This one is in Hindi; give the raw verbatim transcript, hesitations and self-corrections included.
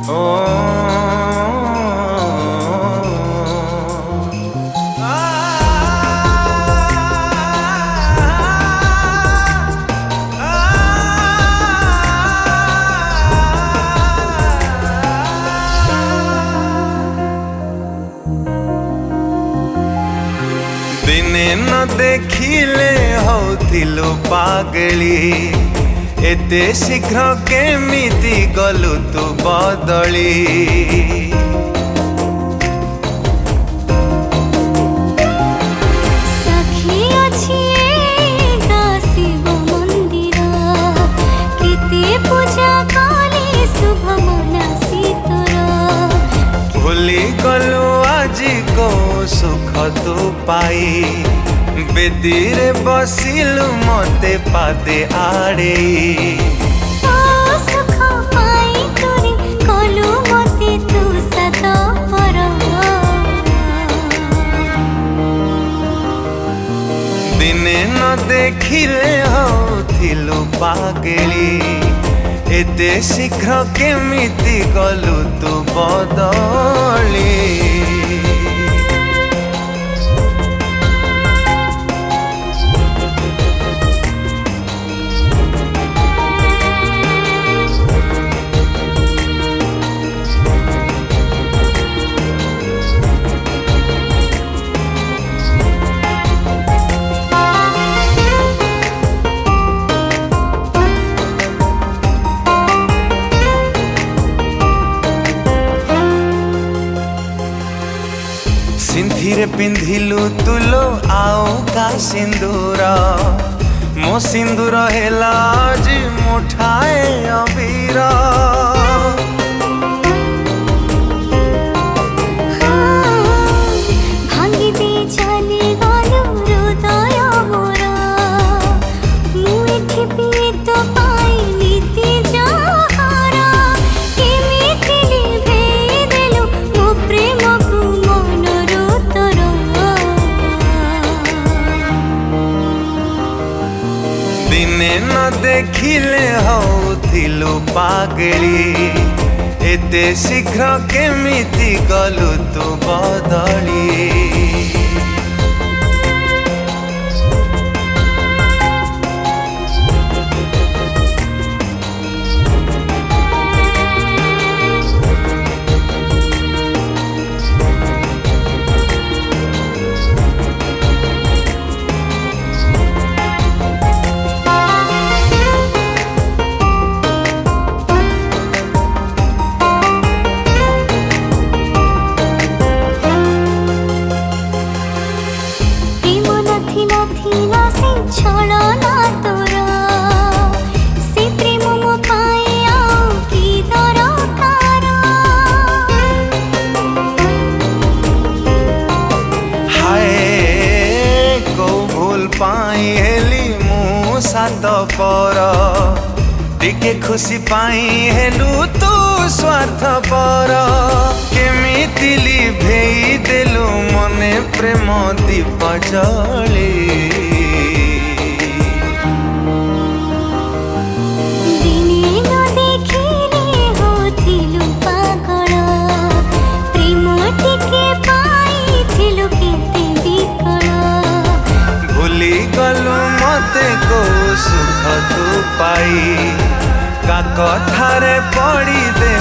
दिने न देखिले होथिलु पागली एते शीघ्र केमिति गलु तू बदली सखी अछि शिव मंदिर केते पूजा काली शुभ मनसी तोर भूली गलु आजी को सुख तू पाई बेदीरे बसिलु मते पादे आड़े सुख पाई तोरी कलु मते तू सदा पर दिने न देखिले होथिलु पागली एते शीघ्र केमिति गलु तू बदली सिंधिरे पिंधिलु तुलो आओ का सिंदूर मो सिंदूर हेला आज मुठाए अबीर भांगी दे चली गलु हृदय मोर मु एठी पिए तो पाइली ती जहार केमिति लिभे देलु मो प्रेम को मनरु तोर दिने न देखिले होथिलु पागली एते शीघ्र केमिति गलु तू बदली छलना तोर से प्रेम मो पाए आओ की दरकार हाय को भूल पाई हेली मु सात पर टिके खुशी पाई हेलु तू स्वार्थ पर केमिति लिभेई देलु मने प्रेम दीप जली भूली गलु मते को सुख तू पाई का कथारे पड़ी दे